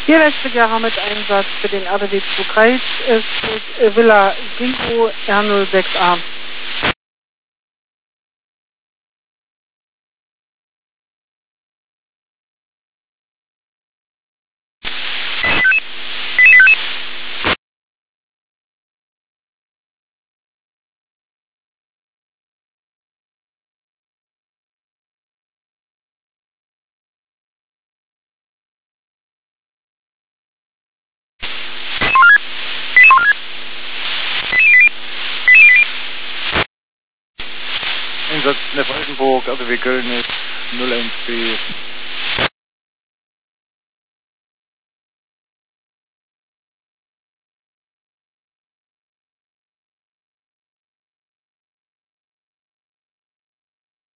Hier letzte Jahre mit Einsatz für den RDW 23 steht Villa Ginkgo R06A. Einsatz in der Falkenburg, RDW Köln ist 01B.